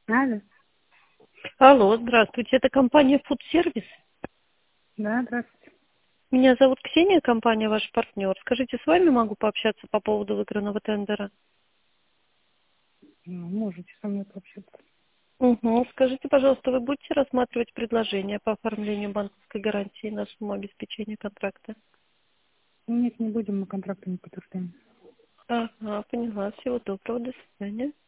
Алло. Алло, здравствуйте, это компания Food Service. Да, здравствуйте. Меня зовут Ксения, компания ваш партнер. Скажите, с вами могу пообщаться по поводу выигранного тендера? Ну, можете со мной пообщаться. Угу. Скажите, пожалуйста, вы будете рассматривать предложение по оформлению банковской гарантии на сумму обеспечения контракта? Нет, не будем, мы контракты не подтверждаем. Ага, поняла. Всего доброго, до свидания.